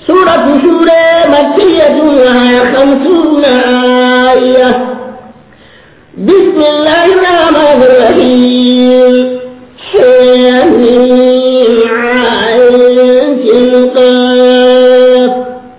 سورة شورى مكية وهي 50 آية. بسم الله الرحمن الرحيم. حميم عين قاف.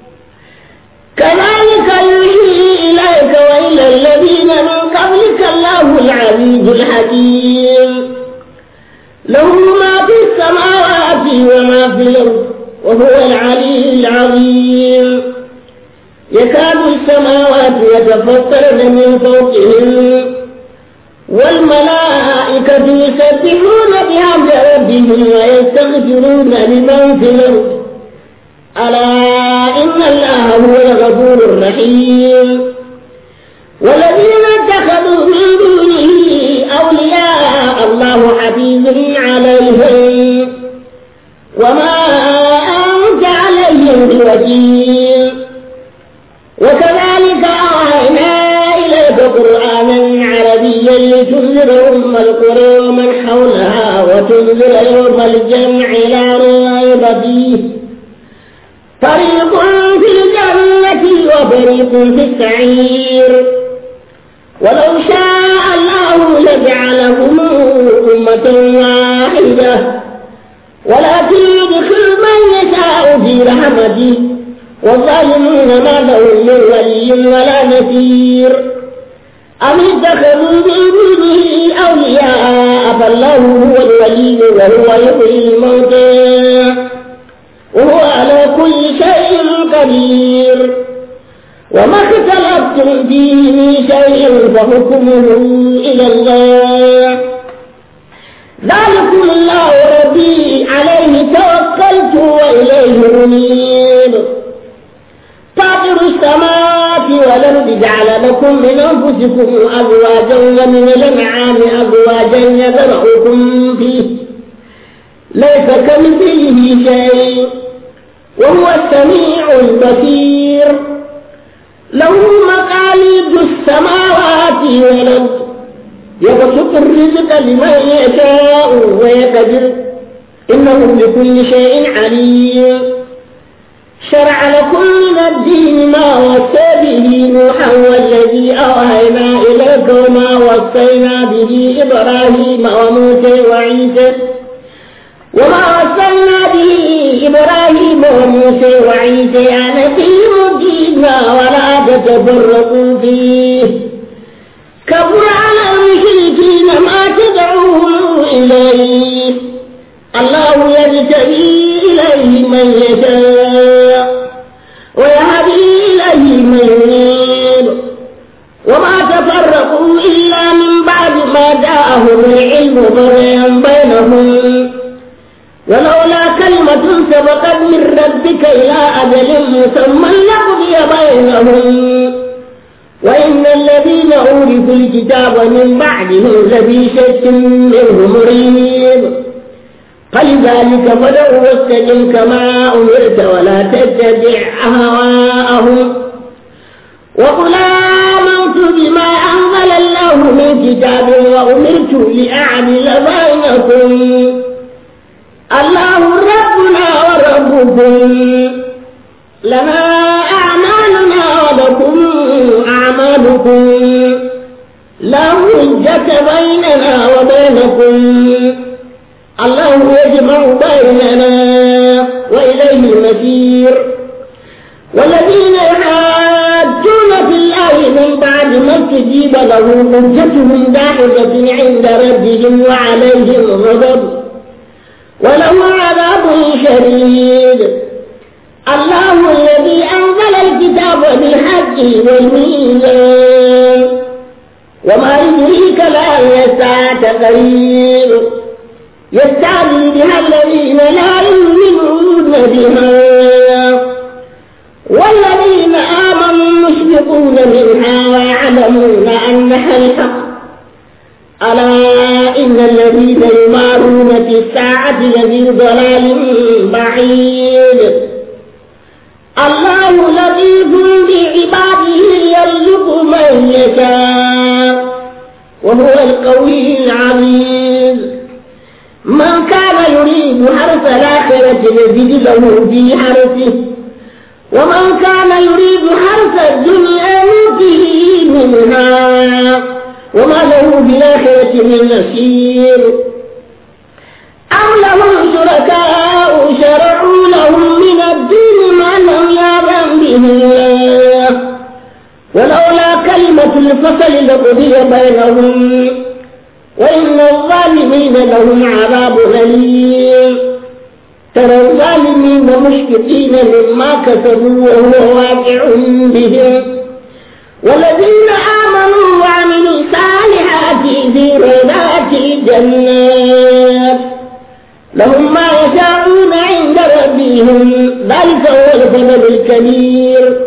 كذلك يوحي إليك وإلى الذين من قبلك الله العزيز الحكيم. له ما في السماوات وما في الأرض وهو العلي العظيم. يكاد السماوات يتفطرن من فوقهم والملائكة يسبحون بحمد ربهم ويستغفرون لمن في الأرض ألا إن الله هو الغفور الرحيم. والذين اتخذوا من دونه أولياء الله حفيظ عليهم وما أنت عليهم بوكيل. وكذلك أوحينا إليك قرآنا عربيا لتنذر أم القرى ومن حولها وتنذر يوم الجمع لا ريب فيه فريق في الجنة وفريق في السعير. ولو شاء الله لجعلهم أمة واحدة ولكن يدخل من يشاء في رحمته والظالمون ما لهم من ولي ولا نصير. أم اتخذوا من دونه أولياء فالله هو الولي وهو يحيي الموتى وهو على كل شيء قدير. وما اختلفتم فيه من شيء فحكمه إلى الله. ذلكم الله ربي عليه توكلت وإليه أنيب. فاطر السماوات والأرض جعل لكم من أنفسكم أزواجا ومن الأنعام أزواجا يذرأكم فيه ليس كمثله شيء وهو السميع البصير. له مقاليد السماوات والأرض يبسط الرزق لمن يشاء ويقدر إنه بكل شيء عليم. شرع لكم من الدين ما وصى به نوحا والذي أوحينا إليك وما وصينا به إبراهيم وموسى وعيسى أن أقيموا الدين ولا تتفرقوا فيه. كبر على المشركين ما تدعوهم إليه. الله يجتبي إليه من يشاء ويهدي إليه من ينيب. وما تفرقوا إلا من بعد ما جاءهم العلم بغيا بينهم ولولا كلمة سبقت من ربك إلى أجل مسمى لقضي بينهم وإن الذين أورثوا الكتاب من بعدهم لفي شك منه مريب. فلذلك فادع واستقم كما أمرت ولا تتبع أهواءهم وقل آمنت بما أنزل الله من كتاب وأمرت لأعدل بينكم الله ربنا وربكم لنا أعمالنا ولكم أعمالكم لا حجة بيننا وبينكم الله يجمع بيننا وإليه المصير. والذين يحاجون في الله من بعد ما استجيب له حجتهم داحضة عند ربهم وعليهم غضب ولهم عذاب شديد. الله الذي أنزل الكتاب بالحق والميزان وما يدريك لعل الساعة قريب. يستعجل بها الذين لا يؤمنون بها والذين آمنوا مشفقون منها ويعلمون أنها الحق. ألا إن الذين يمارون في الساعة لفي ضلال بعيد. الله لطيف بعباده يرزق من يشاء وهو القوي العزيز. من كان يريد حرث الآخرة نزد له في حرثه ومن كان يريد حرث الدنيا نؤته منها وما له بالآخرة من نصير أم لهم شركاء شرعوا لهم من الدين ما لم يأذن به الله ولولا كلمة الفصل لقضي بينهم وإن الظالمين لهم عذاب أليم ترى الظالمين مشفقين مما كسبوا وهو واقع بهم والذين آمنوا وعملوا الصالحات في روضات الجنات لهم ما يشاءون عند ربهم ذلك هو الفضل الكبير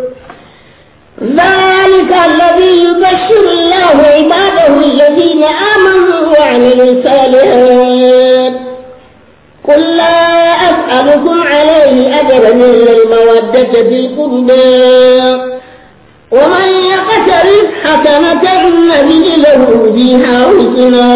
ذلك الذي يبشر الله عباده الذين آمنوا وعملوا الصالحات قل لا أسألكم عليه أجرا إلا المودة في القربى ومن يقترف حسنة نزد له فيها حسنا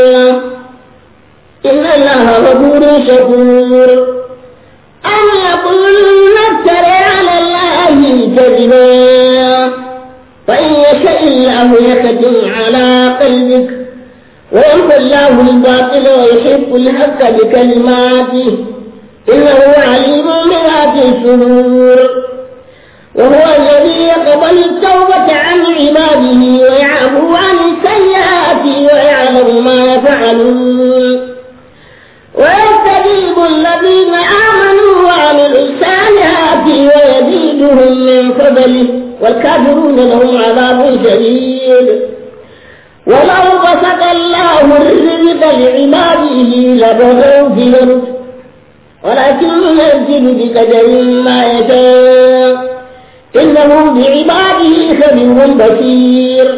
إن الله غفور شكور أم يقولون افترى على الله كذبا فإن يشاء الله يختم على قلبك ويمحو الله الباطل ويحق الحق بكلماته إنه عليم بذات الصدور وهو الذي يقبل التوبة عن عباده ويعفو عن السيئات ويعلم ما يفعلون ويستجيب الذين آمنوا وعملوا الصالحات ويزيدهم من فضله والكافرون لهم عذاب شديد ولو بسط الله الرزق لعباده لبغوا في الأرض ولكن ينزل بقدر ما يشاء إنه بعباده خبير بصير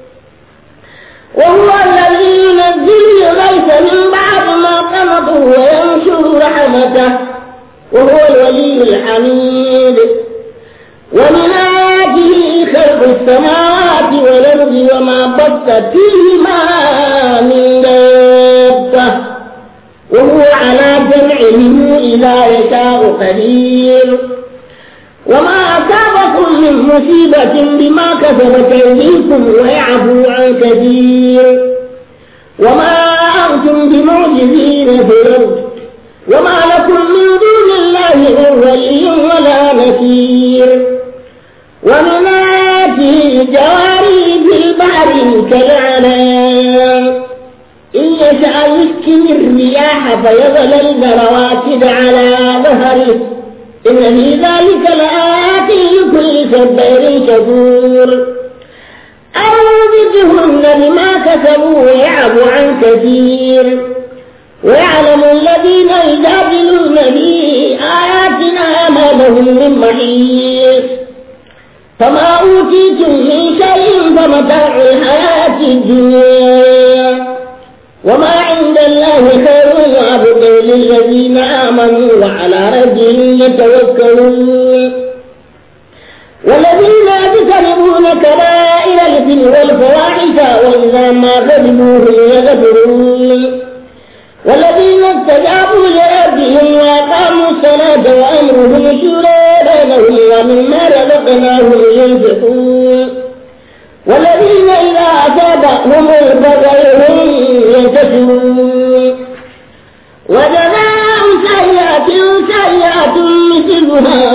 وهو الذي ينزل الغيث من بعد ما قنطوا وينشر رحمته وهو الولي الحميد ومن آياته خلق السماوات والأرض وما بث فيهما من دابة وهو على جمعهم إذا يشاء قدير وما أصابكم من مصيبة بما كسبت أيديكم ويعفو عن كثير وما أنتم بمعجزين في الأرض وما لكم من دون الله من ولي ولا نصير ومن آياته الجواري في البحر كالأعلام إن يشاء يسكن الرياح فيظللن رواكد على ظهره إن في ذلك لآيات لكل صبر شكور أو يوبقهن بما كسبوا ويعفو عن كثير ويعلم الذين يجادلون في آياتنا ما لهم من محيص فما أوتيتم من شيء فمتاع الحياة الدنيا وما عند الله خير وأبقى للذين آمنوا وعلى ربهم يتوكلون والذين يجتنبون كبائر الإثم والفواحش وإذا ما غضبوا هم يغفرون والذين استجابوا لربهم وأقاموا الصلاة وأمرهم شورى بينهم ومما رزقناهم ينفقون والذين إذا أصابهم البغي هم ينتصرون وجزاء سيئة مثلها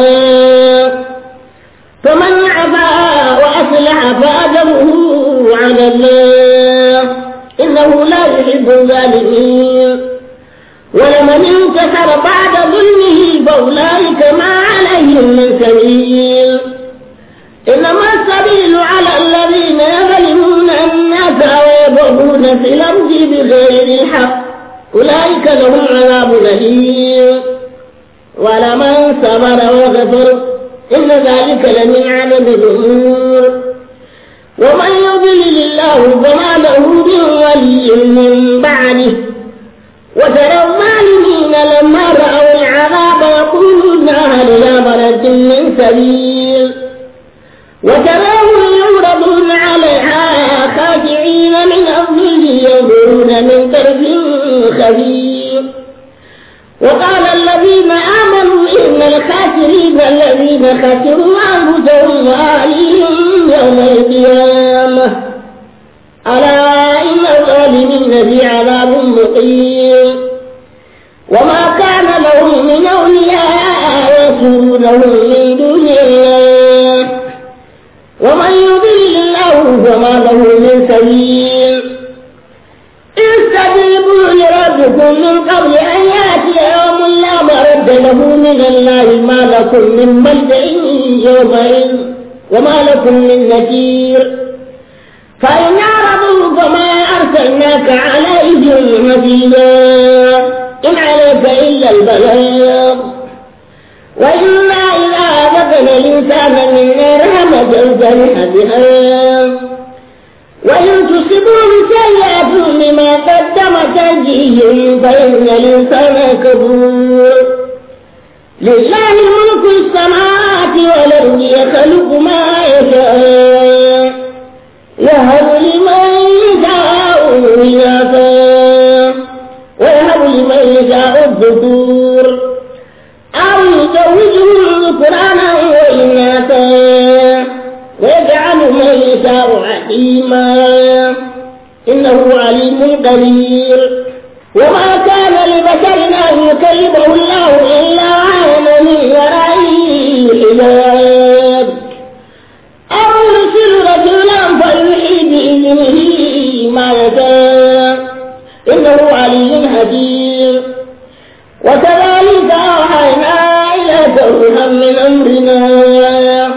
فمن عفا وأصلح فأجره على الله إنه لا يحب الظالمين ولمن انتصر بعد ظلمه فأولئك ما عليهم من سبيل إنما السبيل على الذين يظلمون الناس ويبغون في الأرض بغير الحق أولئك لهم عذاب أليم ولمن صبر وغفر إن ذلك لمن عدد الأمور ومن يضلل الله فما له من ولي من بعده وترى الظالمين لما رأوا العذاب يقولون هل إلى مرد من سبيل وتراهم يعرضون عليها خاشعين من الظل ينظرون من طرف خبير وقال الذين آمنوا إن الخاسرين الذين الذين خسروا أنفسهم وأهليهم يوم القيامة ألا إن الظالمين في عذاب مقيم وما كان لهم من أولياء ينصرونهم من دون الله ومن يضلل الله فما له من سبيل استجيبوا لربكم من قبل أن يأتي يوم لا مرد له من الله ما لكم من ملجأ يومئذ وما لكم من نكير فإن أعرضوا فما أرسلناك عليهم حفيظا إن عليك إلا البلاغ وإنا إذا أذقنا الإنسان منا رحمة فرح بها وإن تصبهم سيئة بما قدمت أيديهم فإن الإنسان كفور لله ملك السماوات والأرض يخلق ما يشاء يهب لمن يشاء إناثا ويهب لمن يشاء الذكور أو يزوجهم ذكرانا وإناثا ويجعل من يشاء عقيما إنه عليم قدير وما كان لبشر أن يكلمه الله إلا عالما من وراء الحجاب أو يرسل رجلا فيوحي بإذنه ما يشاء إنه عليم حكيم وكذلك أوحينا إليك روحا من أمرنا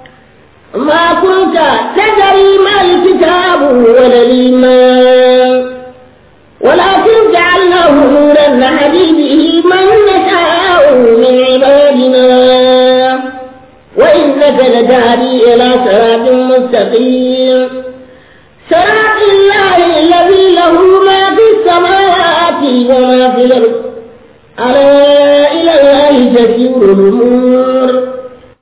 ما كنت تدري ما الكتاب ولا الإيمان ولكن جعلناه نورا نهدي به من نشاء من عبادنا وإنك لتهدي إلى صراط مستقيم صراط الله الذي له ما في السماوات وما في الأرض ألا إلى الله تسير الأمور